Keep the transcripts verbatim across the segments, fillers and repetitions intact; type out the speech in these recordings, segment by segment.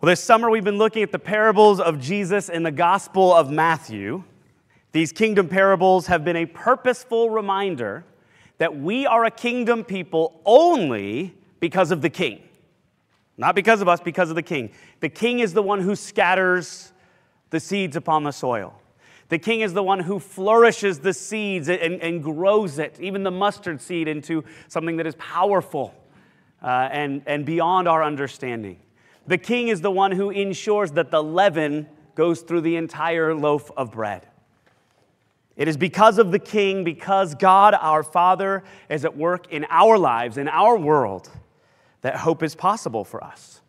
Well, this summer we've been looking at the parables of Jesus in the Gospel of Matthew. These kingdom parables have been a purposeful reminder that we are a kingdom people only because of the King. Not because of us, because of the King. The King is the one who scatters the seeds upon the soil. The King is the one who flourishes the seeds and, and grows it, even the mustard seed, into something that is powerful uh, and, and beyond our understanding. The King is the one who ensures that the leaven goes through the entire loaf of bread. It is because of the King, because God, our Father, is at work in our lives, in our world, that hope is possible for us.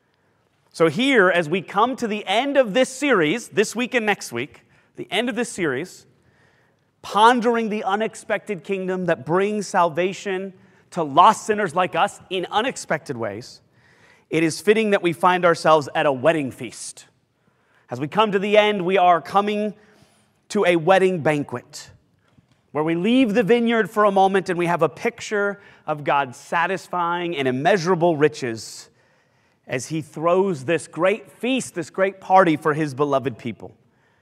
So here, as we come to the end of this series, this week and next week, the end of this series, pondering the unexpected kingdom that brings salvation to lost sinners like us in unexpected ways, it is fitting that we find ourselves at a wedding feast. As we come to the end, we are coming to a wedding banquet where we leave the vineyard for a moment and we have a picture of God's satisfying and immeasurable riches as he throws this great feast, this great party for his beloved people.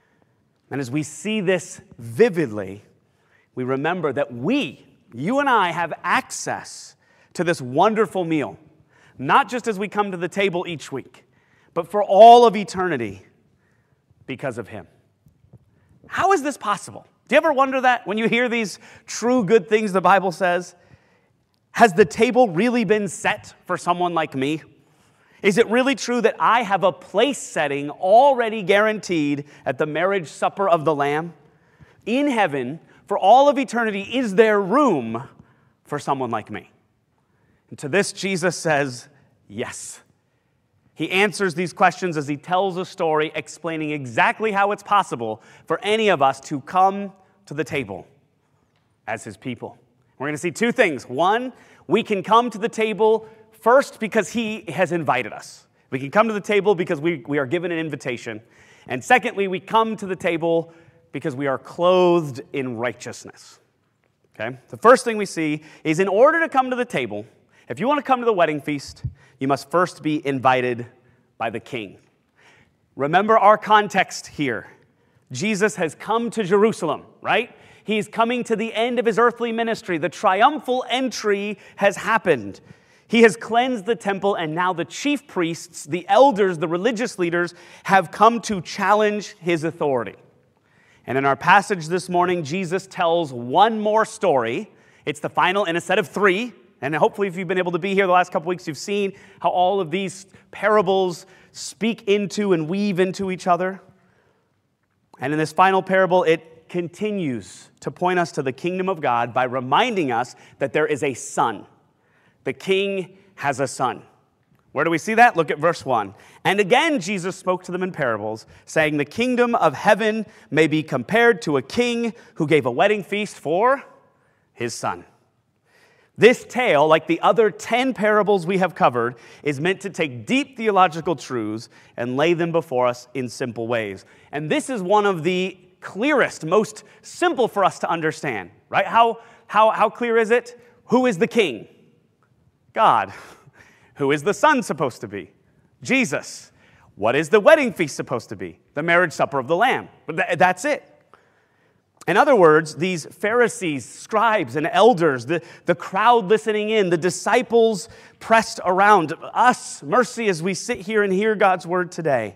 And as we see this vividly, we remember that we, you and I, have access to this wonderful meal. Not just as we come to the table each week, but for all of eternity because of him. How is this possible? Do you ever wonder that when you hear these true good things the Bible says? Has the table really been set for someone like me? Is it really true that I have a place setting already guaranteed at the marriage supper of the Lamb? In heaven, for all of eternity, is there room for someone like me? And to this, Jesus says, yes. He answers these questions as he tells a story explaining exactly how it's possible for any of us to come to the table as his people. We're going to see two things. One, we can come to the table first because he has invited us. We can come to the table because we, we are given an invitation. And secondly, we come to the table because we are clothed in righteousness. Okay? The first thing we see is in order to come to the table, if you want to come to the wedding feast, you must first be invited by the King. Remember our context here. Jesus has come to Jerusalem, right? He's coming to the end of his earthly ministry. The triumphal entry has happened. He has cleansed the temple, and now the chief priests, the elders, the religious leaders have come to challenge his authority. And in our passage this morning, Jesus tells one more story. It's the final in a set of three. And hopefully if you've been able to be here the last couple weeks, you've seen how all of these parables speak into and weave into each other. And in this final parable, it continues to point us to the kingdom of God by reminding us that there is a son. The King has a son. Where do we see that? Look at verse one. And again, Jesus spoke to them in parables, saying, the kingdom of heaven may be compared to a king who gave a wedding feast for his son. This tale, like the other ten parables we have covered, is meant to take deep theological truths and lay them before us in simple ways. And this is one of the clearest, most simple for us to understand, right? How, how, how clear is it? Who is the king? God. Who is the son supposed to be? Jesus. What is the wedding feast supposed to be? The marriage supper of the Lamb. But th- that's it. In other words, these Pharisees, scribes, and elders, the, the crowd listening in, the disciples pressed around, us, mercy, as we sit here and hear God's word today.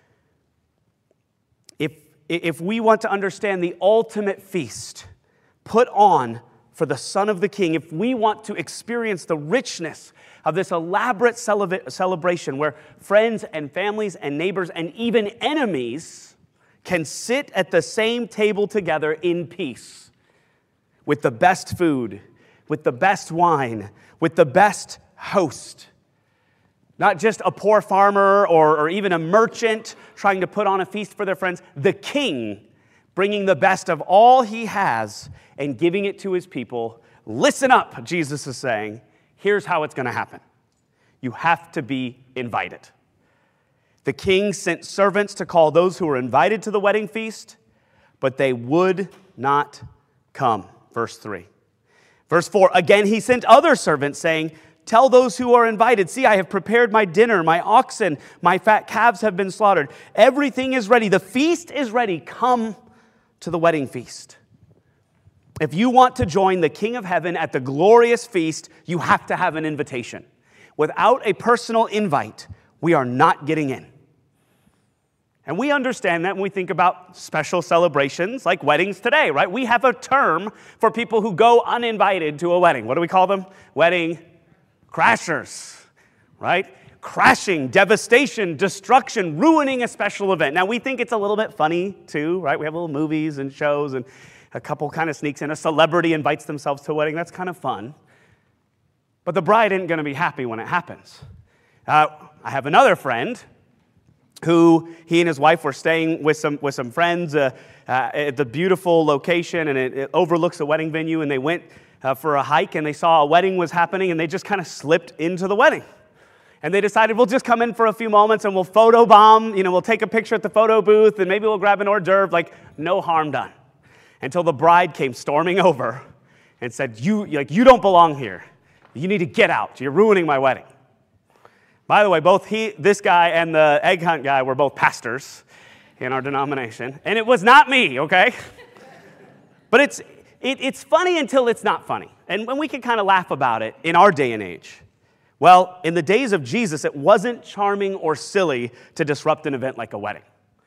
If, if we want to understand the ultimate feast put on for the Son of the King, if we want to experience the richness of this elaborate celebra- celebration where friends and families and neighbors and even enemies can sit at the same table together in peace with the best food, with the best wine, with the best host. Not just a poor farmer or, or even a merchant trying to put on a feast for their friends. The King bringing the best of all he has and giving it to his people. Listen up, Jesus is saying. Here's how it's going to happen. You have to be invited. The king sent servants to call those who were invited to the wedding feast, but they would not come. Verse three. Verse four, again he sent other servants saying, tell those who are invited, see, I have prepared my dinner, my oxen, my fat calves have been slaughtered. Everything is ready. The feast is ready. Come to the wedding feast. If you want to join the King of Heaven at the glorious feast, you have to have an invitation. Without a personal invite, we are not getting in. And we understand that when we think about special celebrations like weddings today, right? We have a term for people who go uninvited to a wedding. What do we call them? Wedding crashers, right? Crashing, devastation, destruction, ruining a special event. Now, we think it's a little bit funny, too, right? We have little movies and shows, and a couple kind of sneaks in. A celebrity invites themselves to a wedding. That's kind of fun. But the bride isn't going to be happy when it happens. Uh, I have another friend who he and his wife were staying with some with some friends uh, uh, at the beautiful location, and it, it overlooks a wedding venue, and they went uh, for a hike, and they saw a wedding was happening, and they just kind of slipped into the wedding. And they decided, we'll just come in for a few moments, and we'll photobomb, you know, we'll take a picture at the photo booth, and maybe we'll grab an hors d'oeuvre, like no harm done. Until the bride came storming over and said, you, like, you don't belong here. You need to get out. You're ruining my wedding. By the way, both he, this guy and the egg hunt guy were both pastors in our denomination. And it was not me, okay? But it's, it, it's funny until it's not funny. And when we can kind of laugh about it in our day and age. Well, in the days of Jesus, it wasn't charming or silly to disrupt an event like a wedding.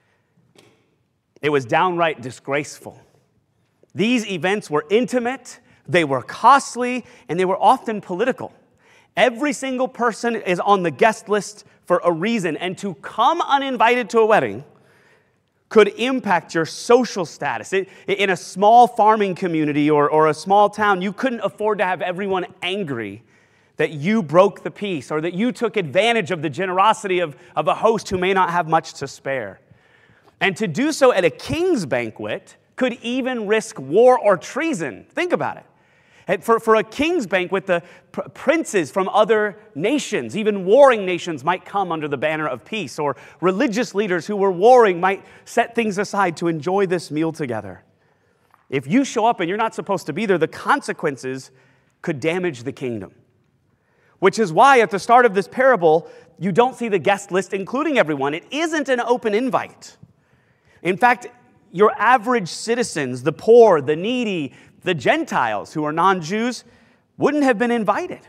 It was downright disgraceful. These events were intimate, they were costly, and they were often political. Every single person is on the guest list for a reason, and to come uninvited to a wedding could impact your social status. It, in a small farming community or, or a small town, you couldn't afford to have everyone angry that you broke the peace or that you took advantage of the generosity of, of a host who may not have much to spare. And to do so at a king's banquet could even risk war or treason. Think about it. For, for a king's banquet, the pr- princes from other nations, even warring nations, might come under the banner of peace, or religious leaders who were warring might set things aside to enjoy this meal together. If you show up and you're not supposed to be there, the consequences could damage the kingdom. Which is why at the start of this parable, you don't see the guest list including everyone. It isn't an open invite. In fact, your average citizens, the poor, the needy, the Gentiles who are non-Jews wouldn't have been invited.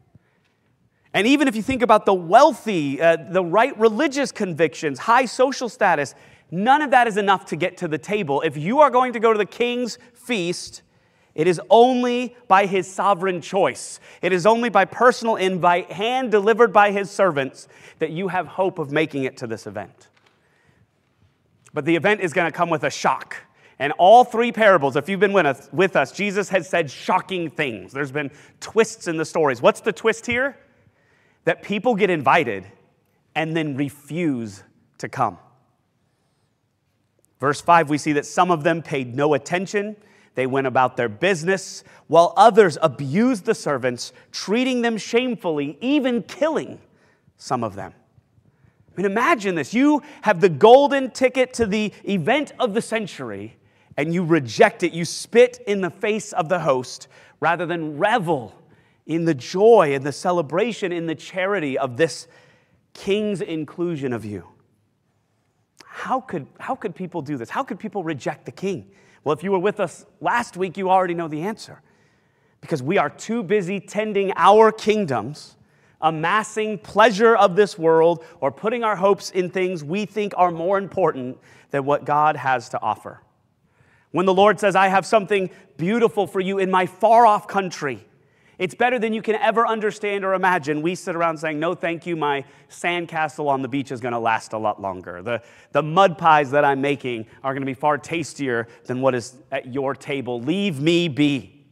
And even if you think about the wealthy, uh, the right religious convictions, high social status, none of that is enough to get to the table. If you are going to go to the king's feast, it is only by his sovereign choice. It is only by personal invite, hand-delivered by his servants, that you have hope of making it to this event. But the event is going to come with a shock. And all three parables, if you've been with us, with us, Jesus has said shocking things. There's been twists in the stories. What's the twist here? That people get invited and then refuse to come. Verse five, we see that some of them paid no attention. They went about their business, while others abused the servants, treating them shamefully, even killing some of them. I mean, imagine this. You have the golden ticket to the event of the century, and you reject it. You spit in the face of the host rather than revel in the joy and the celebration, in the charity of this king's inclusion of you. How could, how could people do this? How could people reject the king? Well, if you were with us last week, you already know the answer. Because we are too busy tending our kingdoms, amassing pleasure of this world, or putting our hopes in things we think are more important than what God has to offer. When the Lord says, I have something beautiful for you in my far-off country, it's better than you can ever understand or imagine, we sit around saying, no, thank you, my sandcastle on the beach is going to last a lot longer. The, the mud pies that I'm making are going to be far tastier than what is at your table. Leave me be.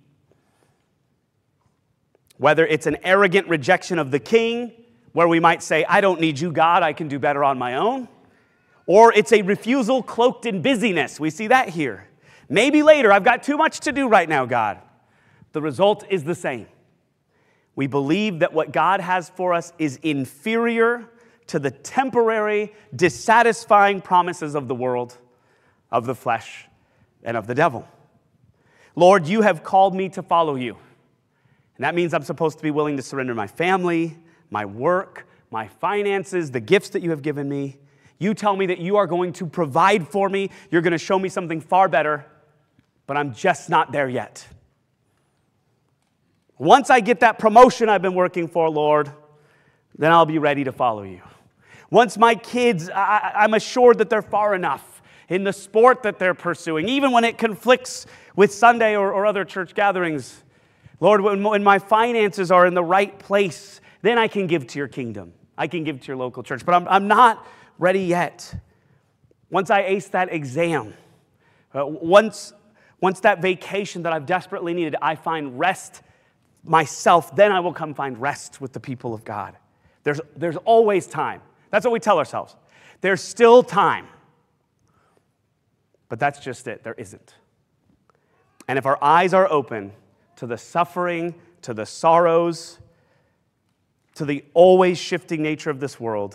Whether it's an arrogant rejection of the king, where we might say, I don't need you, God, I can do better on my own. Or it's a refusal cloaked in busyness. We see that here. Maybe later, I've got too much to do right now, God. The result is the same. We believe that what God has for us is inferior to the temporary, dissatisfying promises of the world, of the flesh, and of the devil. Lord, you have called me to follow you. And that means I'm supposed to be willing to surrender my family, my work, my finances, the gifts that you have given me. You tell me that you are going to provide for me. You're going to show me something far better, but I'm just not there yet. Once I get that promotion I've been working for, Lord, then I'll be ready to follow you. Once my kids, I, I'm assured that they're far enough in the sport that they're pursuing, even when it conflicts with Sunday or, or other church gatherings. Lord, when, when my finances are in the right place, then I can give to your kingdom. I can give to your local church, but I'm, I'm not ready yet. Once I ace that exam, uh, once, once that vacation that I've desperately needed, I find rest myself, then I will come find rest with the people of God. There's, there's always time. That's what we tell ourselves. There's still time. But that's just it. There isn't. And if our eyes are open to the suffering, to the sorrows, to the always shifting nature of this world,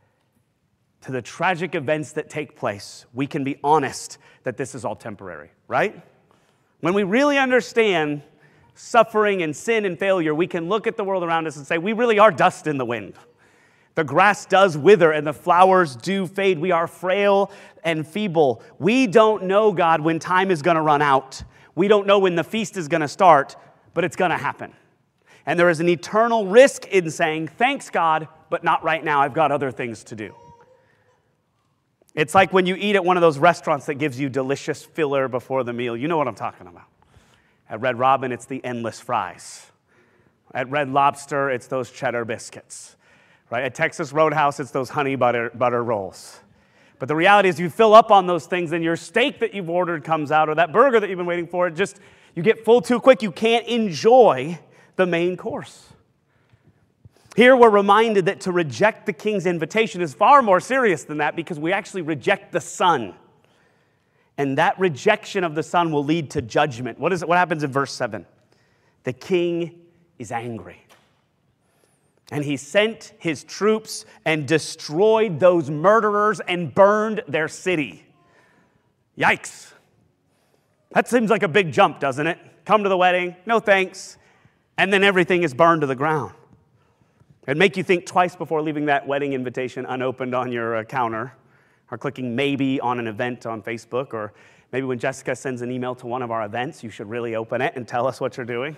to the tragic events that take place, we can be honest that this is all temporary, right? When we really understand suffering and sin and failure, we can look at the world around us and say, we really are dust in the wind. The grass does wither and the flowers do fade. We are frail and feeble. We don't know, God, when time is going to run out. We don't know when the feast is going to start, but it's going to happen. And there is an eternal risk in saying, thanks, God, but not right now. I've got other things to do. It's like when you eat at one of those restaurants that gives you delicious filler before the meal. You know what I'm talking about. At Red Robin, it's the endless fries. At Red Lobster, it's those cheddar biscuits. Right? At Texas Roadhouse, it's those honey butter, butter rolls. But the reality is you fill up on those things and your steak that you've ordered comes out, or that burger that you've been waiting for, it just, you get full too quick. You can't enjoy the main course. Here we're reminded that to reject the king's invitation is far more serious than that, because we actually reject the Son. And that rejection of the Son will lead to judgment. What is it? What happens in verse seven? The king is angry. And he sent his troops and destroyed those murderers and burned their city. Yikes. That seems like a big jump, doesn't it? Come to the wedding, no thanks, and then everything is burned to the ground. It'd make you think twice before leaving that wedding invitation unopened on your uh, counter, or clicking maybe on an event on Facebook, or maybe when Jessica sends an email to one of our events, you should really open it and tell us what you're doing.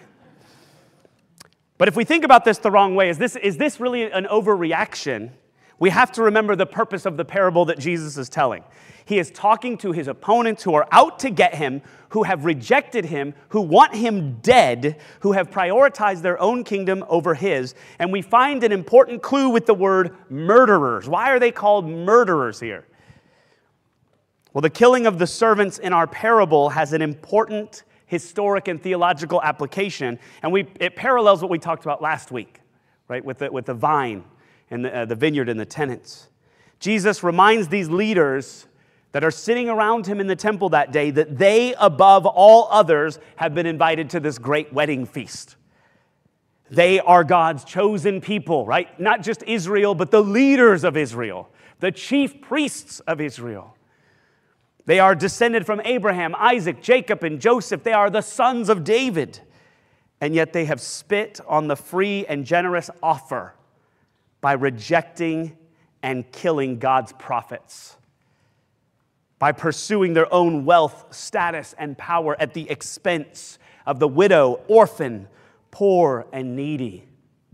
But if we think about this the wrong way, is this, is this really an overreaction? We have to remember the purpose of the parable that Jesus is telling. He is talking to his opponents who are out to get him, who have rejected him, who want him dead, who have prioritized their own kingdom over his. And we find an important clue with the word murderers. Why are they called murderers here? Well, the killing of the servants in our parable has an important historic and theological application, and we, it parallels what we talked about last week, right, with the, with the vine and the, uh, the vineyard and the tenants. Jesus reminds these leaders that are sitting around him in the temple that day that they, above all others, have been invited to this great wedding feast. They are God's chosen people, right? Not just Israel, but the leaders of Israel, the chief priests of Israel. They are descended from Abraham, Isaac, Jacob, and Joseph. They are the sons of David. And yet they have spit on the free and generous offer by rejecting and killing God's prophets, by pursuing their own wealth, status, and power at the expense of the widow, orphan, poor, and needy.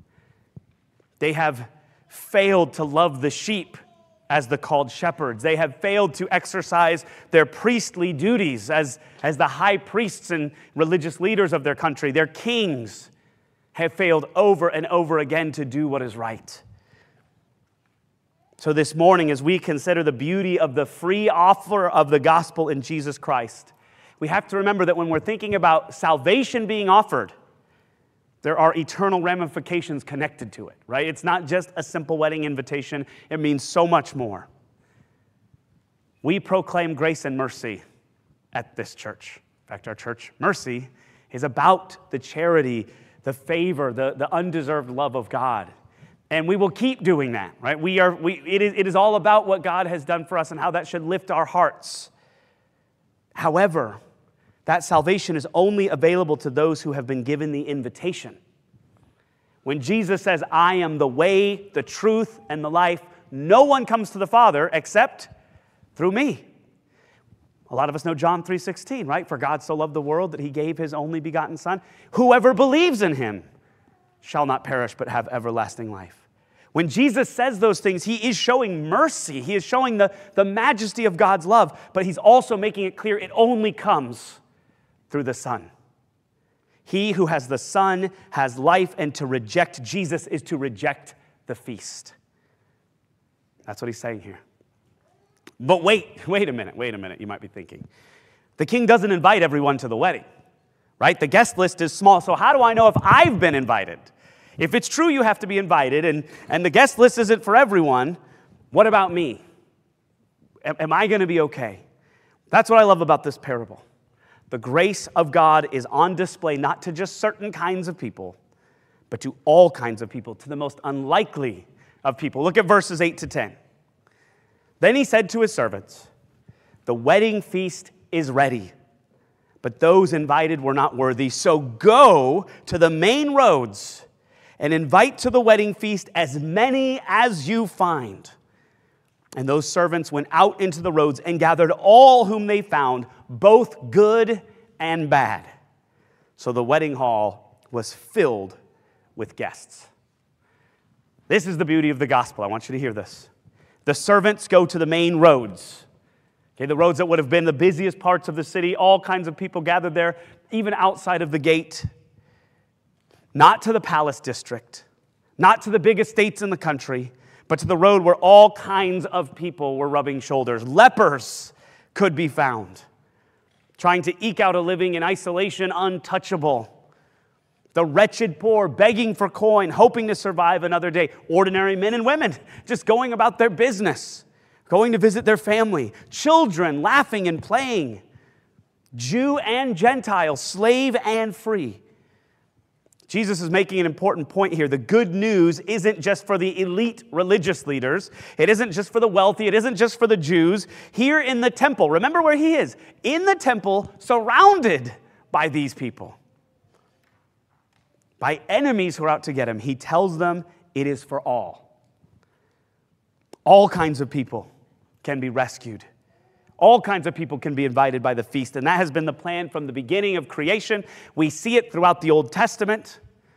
They have failed to love the sheep as the called shepherds. They have failed to exercise their priestly duties as, as the high priests and religious leaders of their country. Their kings have failed over and over again to do what is right. So this morning, as we consider the beauty of the free offer of the gospel in Jesus Christ, we have to remember that when we're thinking about salvation being offered, there are eternal ramifications connected to it, right? It's not just a simple wedding invitation. It means so much more. We proclaim grace and mercy at this church. In fact, our church, Mercy, is about the charity, the favor, the, the undeserved love of God. And we will keep doing that, right? We are, we, it is, it is all about what God has done for us and how that should lift our hearts. However, that salvation is only available to those who have been given the invitation. When Jesus says, I am the way, the truth, and the life, no one comes to the Father except through me. A lot of us know John three sixteen, right? For God so loved the world that he gave his only begotten Son. Whoever believes in him shall not perish but have everlasting life. When Jesus says those things, he is showing mercy. He is showing the, the majesty of God's love, but he's also making it clear it only comes through the Son. He who has the Son has life, and to reject Jesus is to reject the feast. That's what he's saying here. But wait, wait a minute, wait a minute, you might be thinking. The king doesn't invite everyone to the wedding, right? The guest list is small, so how do I know if I've been invited? If it's true you have to be invited and, and the guest list isn't for everyone, what about me? Am, am I going to be okay? That's what I love about this parable. The grace of God is on display not to just certain kinds of people, but to all kinds of people, to the most unlikely of people. Look at verses eight to ten. Then he said to his servants, the wedding feast is ready, but those invited were not worthy. So go to the main roads and invite to the wedding feast as many as you find. And those servants went out into the roads and gathered all whom they found, both good and bad. So the wedding hall was filled with guests. This is the beauty of the gospel. I want you to hear this. The servants go to the main roads. Okay, the roads that would have been the busiest parts of the city. All kinds of people gathered there, even outside of the gate. Not to the palace district, not to the big estates in the country, but to the road where all kinds of people were rubbing shoulders. Lepers could be found, trying to eke out a living in isolation, untouchable. The wretched poor begging for coin, hoping to survive another day. Ordinary men and women just going about their business, going to visit their family. Children laughing and playing. Jew and Gentile, slave and free. Jesus is making an important point here. The good news isn't just for the elite religious leaders. It isn't just for the wealthy. It isn't just for the Jews. Here in the temple, remember where he is? In the temple, surrounded by these people. By enemies who are out to get him. He tells them it is for all. All kinds of people can be rescued. All kinds of people can be invited by the feast, and that has been the plan from the beginning of creation. We see it throughout the Old Testament.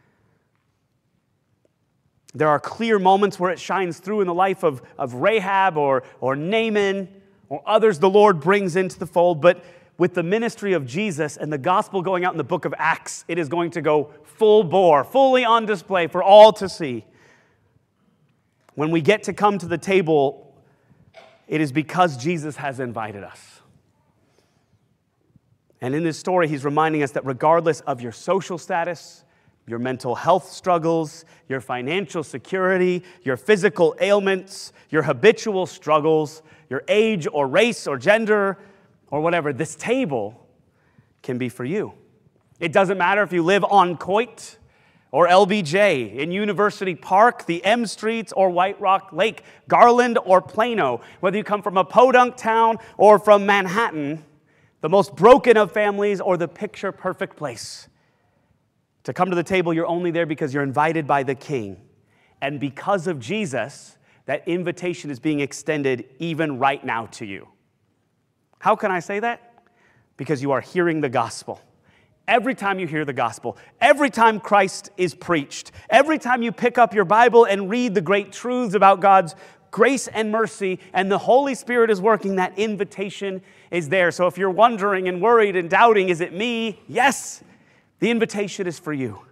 There are clear moments where it shines through in the life of, of Rahab or, or Naaman or others the Lord brings into the fold, but with the ministry of Jesus and the gospel going out in the book of Acts, it is going to go full bore, fully on display for all to see. When we get to come to the table, it is because Jesus has invited us. And in this story, he's reminding us that regardless of your social status, your mental health struggles, your financial security, your physical ailments, your habitual struggles, your age or race or gender or whatever, this table can be for you. It doesn't matter if you live on Coit or L B J, in University Park, the M Streets, or White Rock Lake, Garland or Plano, whether you come from a podunk town or from Manhattan, the most broken of families or the picture-perfect place. To come to the table, you're only there because you're invited by the King. And because of Jesus, that invitation is being extended even right now to you. How can I say that? Because you are hearing the gospel. Every time you hear the gospel, every time Christ is preached, every time you pick up your Bible and read the great truths about God's grace and mercy, and the Holy Spirit is working, that invitation is there. So if you're wondering and worried and doubting, is it me? Yes, the invitation is for you.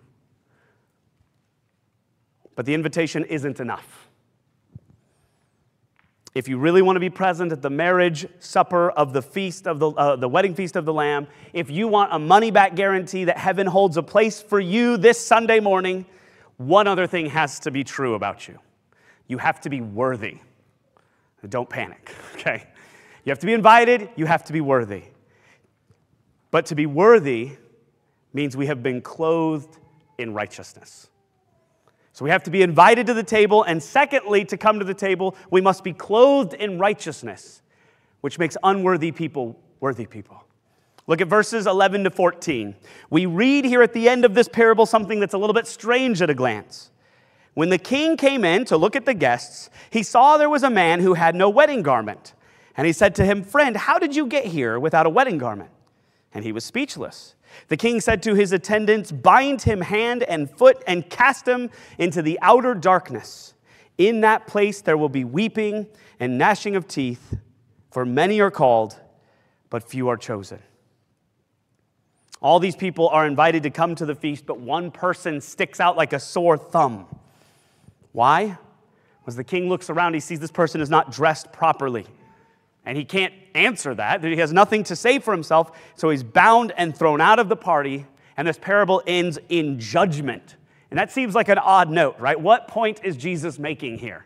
But the invitation isn't enough. If you really want to be present at the marriage supper of the feast of the, uh, the wedding feast of the Lamb, if you want a money-back guarantee that heaven holds a place for you this Sunday morning, one other thing has to be true about you. You have to be worthy. Don't panic, okay? You have to be invited, you have to be worthy. But to be worthy means we have been clothed in righteousness. So we have to be invited to the table, and secondly, to come to the table, we must be clothed in righteousness, which makes unworthy people worthy people. Look at verses eleven to fourteen. We read here at the end of this parable something that's a little bit strange at a glance. When the king came in to look at the guests, he saw there was a man who had no wedding garment. And he said to him, "Friend, how did you get here without a wedding garment?" And he was speechless. The king said to his attendants, "Bind him hand and foot and cast him into the outer darkness. In that place there will be weeping and gnashing of teeth, for many are called, but few are chosen." All these people are invited to come to the feast, but one person sticks out like a sore thumb. Why? As the king looks around, he sees this person is not dressed properly. And he can't answer that. He has nothing to say for himself, so he's bound and thrown out of the party, and this parable ends in judgment. And that seems like an odd note, right? What point is Jesus making here?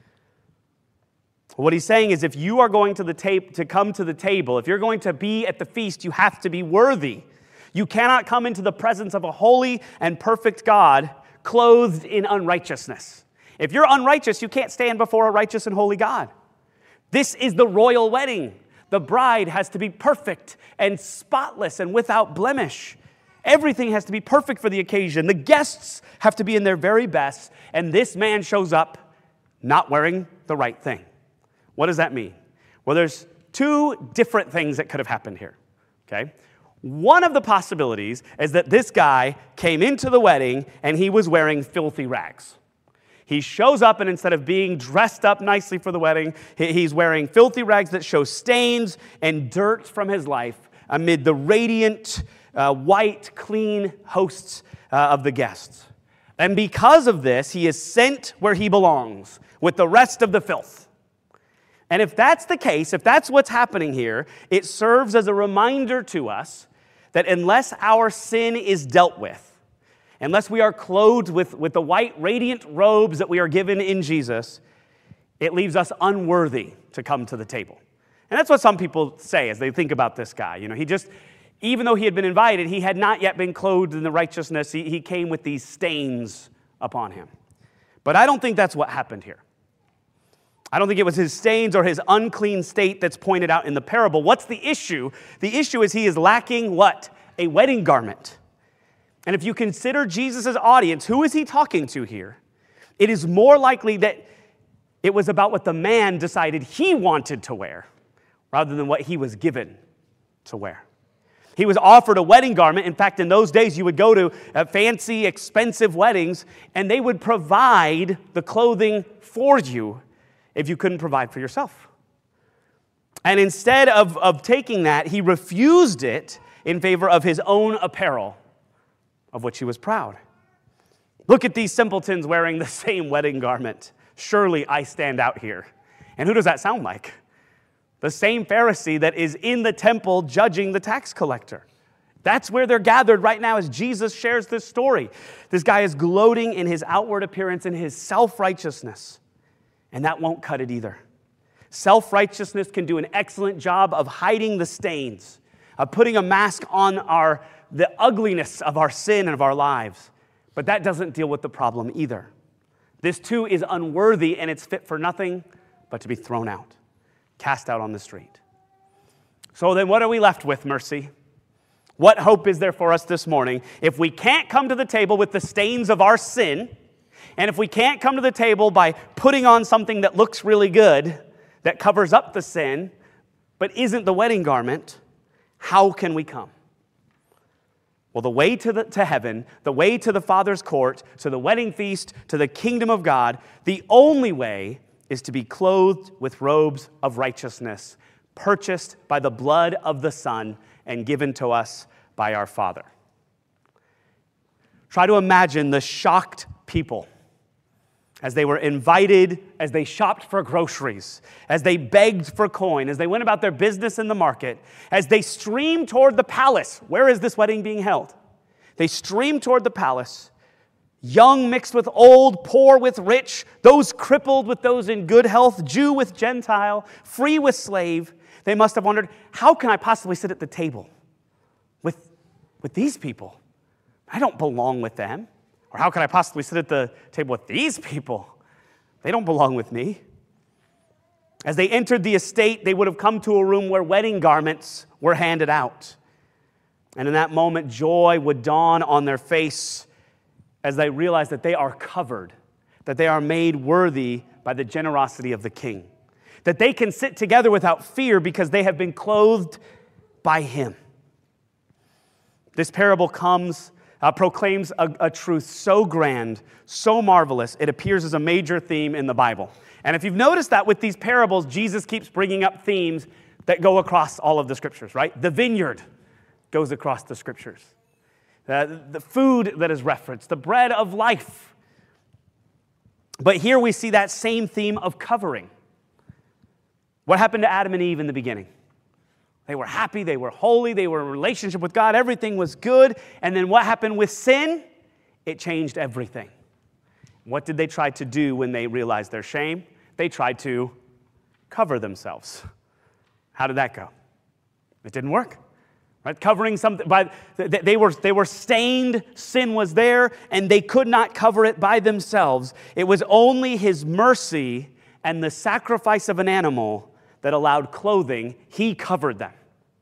What he's saying is if you are going to the ta- to come to the table, if you're going to be at the feast, you have to be worthy. You cannot come into the presence of a holy and perfect God clothed in unrighteousness. If you're unrighteous, you can't stand before a righteous and holy God. This is the royal wedding. The bride has to be perfect and spotless and without blemish. Everything has to be perfect for the occasion. The guests have to be in their very best, and this man shows up not wearing the right thing. What does that mean? Well, there's two different things that could have happened here, okay? One of the possibilities is that this guy came into the wedding and he was wearing filthy rags. He shows up, and instead of being dressed up nicely for the wedding, he's wearing filthy rags that show stains and dirt from his life amid the radiant, uh, white, clean hosts uh, of the guests. And because of this, he is sent where he belongs with the rest of the filth. And if that's the case, if that's what's happening here, it serves as a reminder to us that unless our sin is dealt with, unless we are clothed with, with the white, radiant robes that we are given in Jesus, it leaves us unworthy to come to the table. And that's what some people say as they think about this guy. You know, he just, even though he had been invited, he had not yet been clothed in the righteousness. He, he came with these stains upon him. But I don't think that's what happened here. I don't think it was his stains or his unclean state that's pointed out in the parable. What's the issue? The issue is he is lacking what? A wedding garment. And if you consider Jesus' audience, who is he talking to here? It is more likely that it was about what the man decided he wanted to wear rather than what he was given to wear. He was offered a wedding garment. In fact, in those days, you would go to uh, fancy, expensive weddings, and they would provide the clothing for you if you couldn't provide for yourself. And instead of, of taking that, he refused it in favor of his own apparel, of which he was proud. Look at these simpletons wearing the same wedding garment. Surely I stand out here. And who does that sound like? The same Pharisee that is in the temple judging the tax collector. That's where they're gathered right now as Jesus shares this story. This guy is gloating in his outward appearance and his self-righteousness. And that won't cut it either. Self-righteousness can do an excellent job of hiding the stains, of putting a mask on our the ugliness of our sin and of our lives. But that doesn't deal with the problem either. This too is unworthy, and it's fit for nothing but to be thrown out, cast out on the street. So then what are we left with, Mercy? What hope is there for us this morning if we can't come to the table with the stains of our sin, and if we can't come to the table by putting on something that looks really good, that covers up the sin, but isn't the wedding garment? How can we come? Well, the way to, the, to heaven, the way to the Father's court, to the wedding feast, to the kingdom of God, the only way is to be clothed with robes of righteousness, purchased by the blood of the Son and given to us by our Father. Try to imagine the shocked people as they were invited, as they shopped for groceries, as they begged for coin, as they went about their business in the market, as they streamed toward the palace. Where is this wedding being held? They streamed toward the palace, young mixed with old, poor with rich, those crippled with those in good health, Jew with Gentile, free with slave. They must have wondered, how can I possibly sit at the table with, with these people? I don't belong with them. Or how can I possibly sit at the table with these people? They don't belong with me. As they entered the estate, they would have come to a room where wedding garments were handed out. And in that moment, joy would dawn on their face as they realized that they are covered. that they are made worthy by the generosity of the king, that they can sit together without fear because they have been clothed by him. This parable comes, uh, proclaims a, a truth so grand, so marvelous, it appears as a major theme in the Bible. And if you've noticed that with these parables, Jesus keeps bringing up themes that go across all of the scriptures, right? The vineyard goes across the scriptures. Uh, the food that is referenced, the bread of life. But here we see that same theme of covering. What happened to Adam and Eve in the beginning? They were happy, they were holy, they were in a relationship with God, everything was good. And then what happened with sin? It changed everything. What did they try to do when they realized their shame? They tried to cover themselves. How did that go? It didn't work. Right? Covering something, by, they were, they were stained, sin was there, and they could not cover it by themselves. It was only his mercy and the sacrifice of an animal that allowed clothing. He covered them.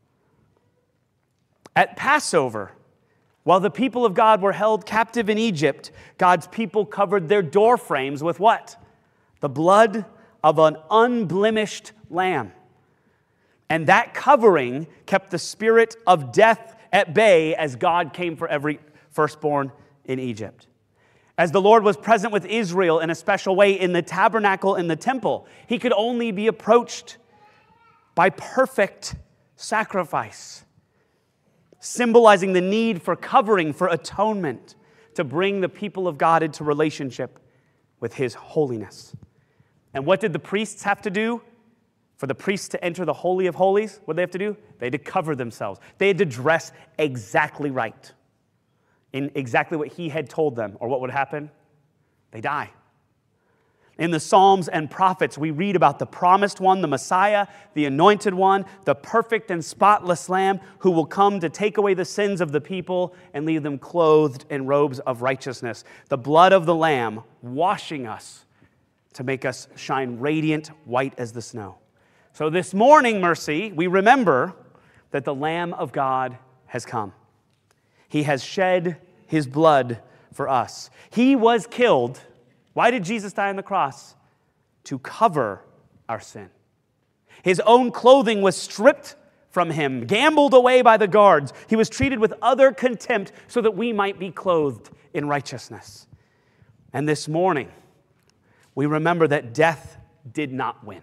At Passover, while the people of God were held captive in Egypt, God's people covered their door frames with what? The blood of an unblemished lamb. And that covering kept the spirit of death at bay as God came for every firstborn in Egypt. As the Lord was present with Israel in a special way in the tabernacle in the temple, he could only be approached by perfect sacrifice, symbolizing the need for covering, for atonement, to bring the people of God into relationship with his holiness. And what did the priests have to do? For the priests to enter the Holy of Holies, what did they have to do? They had to cover themselves. They had to dress exactly right, in exactly what he had told them. Or what would happen? They die. In the Psalms and prophets, we read about the promised one, the Messiah, the anointed one, the perfect and spotless Lamb who will come to take away the sins of the people and leave them clothed in robes of righteousness. The blood of the Lamb washing us to make us shine radiant, white as the snow. So this morning, Mercy, we remember that the Lamb of God has come. He has shed his blood for us. He was killed. Why did Jesus die on the cross? To cover our sin. His own clothing was stripped from him, gambled away by the guards. He was treated with utter contempt so that we might be clothed in righteousness. And this morning, we remember that death did not win.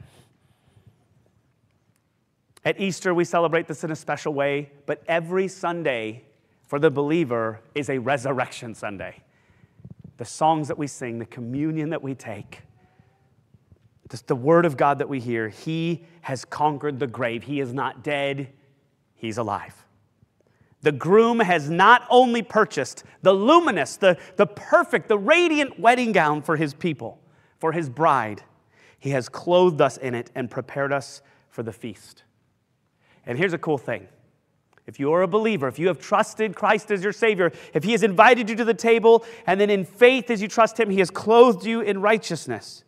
At Easter, we celebrate this in a special way, but every Sunday for the believer is a resurrection Sunday. The songs that we sing, the communion that we take, just the word of God that we hear, he has conquered the grave. He is not dead, he's alive. The groom has not only purchased the luminous, the, the perfect, the radiant wedding gown for his people, for his bride, he has clothed us in it and prepared us for the feast. And here's a cool thing. If you are a believer, if you have trusted Christ as your Savior, if he has invited you to the table, and then in faith as you trust him, he has clothed you in righteousness.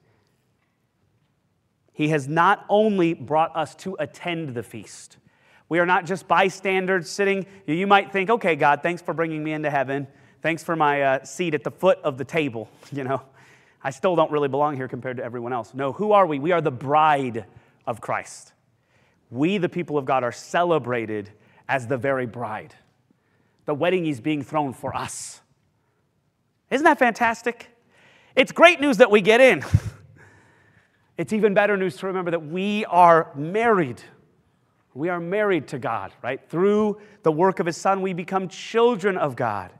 He has not only brought us to attend the feast. We are not just bystanders sitting. You might think, okay, God, thanks for bringing me into heaven. Thanks for my uh, seat at the foot of the table. You know, I still don't really belong here compared to everyone else. No, who are we? We are the bride of Christ. We, the people of God, are celebrated as the very bride. The wedding is being thrown for us. Isn't that fantastic? It's great news that we get in. It's even better news to remember that we are married. We are married to God, right? Through the work of his Son, we become children of God.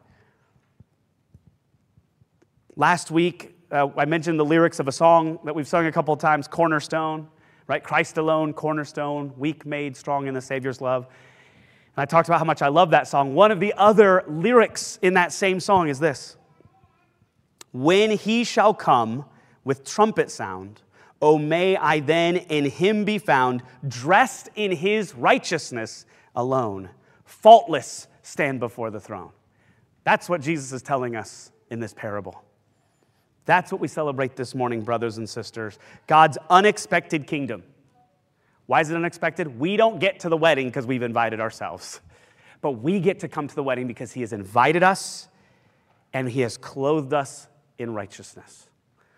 Last week, uh, I mentioned the lyrics of a song that we've sung a couple of times, Cornerstone, right? Christ alone, cornerstone, weak made strong in the Savior's love. And I talked about how much I love that song. One of the other lyrics in that same song is this. When he shall come with trumpet sound, O may I then in him be found, dressed in his righteousness alone, faultless stand before the throne. That's what Jesus is telling us in this parable. That's what we celebrate this morning, brothers and sisters. God's unexpected kingdom. Why is it unexpected? We don't get to the wedding because we've invited ourselves. But we get to come to the wedding because he has invited us and he has clothed us in righteousness.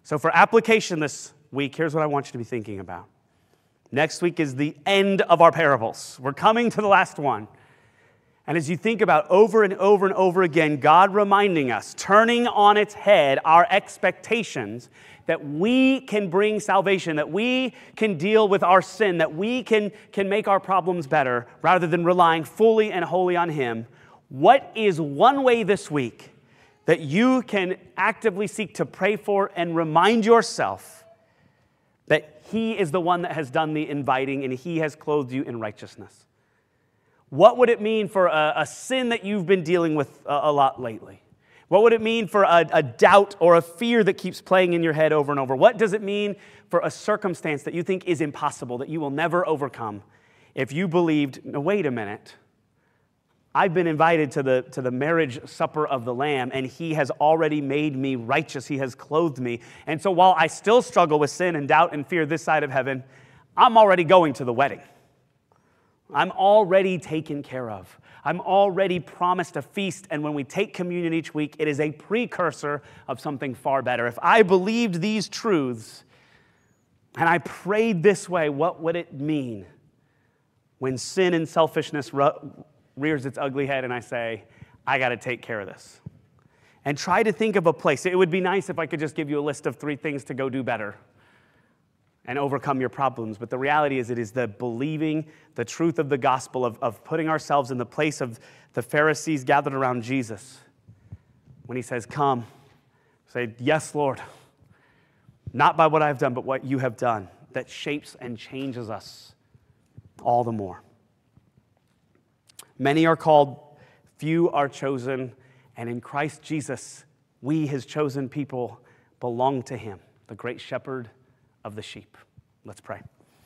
So for application this week, here's what I want you to be thinking about. Next week is the end of our parables. We're coming to the last one. And as you think about over and over and over again, God reminding us, turning on its head our expectations that we can bring salvation, that we can deal with our sin, that we can, can make our problems better rather than relying fully and wholly on Him. What is one way this week that you can actively seek to pray for and remind yourself that He is the one that has done the inviting and He has clothed you in righteousness? What would it mean for a, a sin that you've been dealing with a, a lot lately? What would it mean for a, a doubt or a fear that keeps playing in your head over and over? What does it mean for a circumstance that you think is impossible, that you will never overcome if you believed, no, wait a minute, I've been invited to the, to the marriage supper of the Lamb, and He has already made me righteous. He has clothed me. And so while I still struggle with sin and doubt and fear this side of heaven, I'm already going to the wedding. I'm already taken care of. I'm already promised a feast, and when we take communion each week, it is a precursor of something far better. If I believed these truths and I prayed this way, what would it mean when sin and selfishness rears its ugly head and I say, I got to take care of this? And try to think of a place. It would be nice if I could just give you a list of three things to go do better and overcome your problems. But the reality is it is the believing the truth of the gospel, of, of putting ourselves in the place of the Pharisees gathered around Jesus. When He says, come, say, yes, Lord. Not by what I've done, but what you have done. That shapes and changes us all the more. Many are called, few are chosen, and in Christ Jesus, we, His chosen people, belong to Him, the great shepherd of the sheep. Let's pray.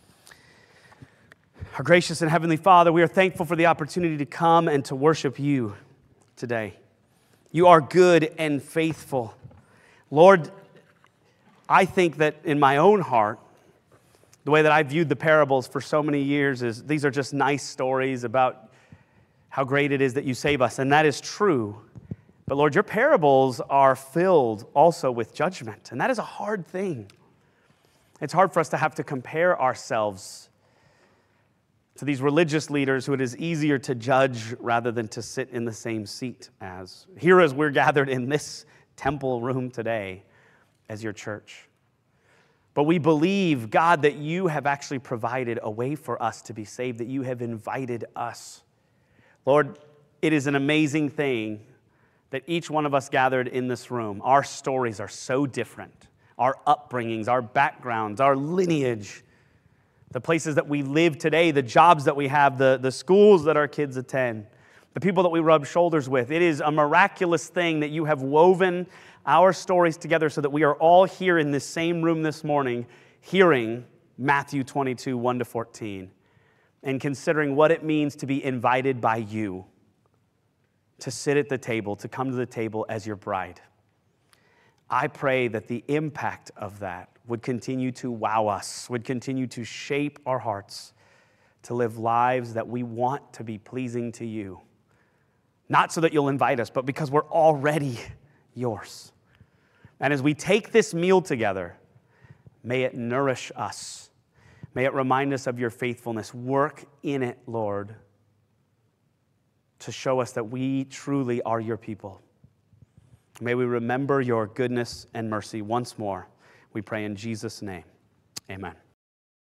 Our gracious and heavenly Father, we are thankful for the opportunity to come and to worship You today. You are good and faithful. Lord, I think that in my own heart, the way that I viewed the parables for so many years is these are just nice stories about how great it is that You save us, and that is true. But Lord, Your parables are filled also with judgment, and that is a hard thing. It's hard for us to have to compare ourselves to these religious leaders who it is easier to judge rather than to sit in the same seat as. Here as we're gathered in this temple room today as Your church. But we believe, God, that You have actually provided a way for us to be saved, that You have invited us. Lord, it is an amazing thing that each one of us gathered in this room, our stories are so different. Our upbringings, our backgrounds, our lineage, the places that we live today, the jobs that we have, the, the schools that our kids attend, the people that we rub shoulders with. It is a miraculous thing that You have woven our stories together so that we are all here in this same room this morning, hearing Matthew twenty-two, one to fourteen, and considering what it means to be invited by You to sit at the table, to come to the table as Your bride. I pray that the impact of that would continue to wow us, would continue to shape our hearts to live lives that we want to be pleasing to You. Not so that You'll invite us, but because we're already Yours. And as we take this meal together, may it nourish us. May it remind us of Your faithfulness. Work in it, Lord, to show us that we truly are Your people. May we remember Your goodness and mercy once more. We pray in Jesus' name. Amen.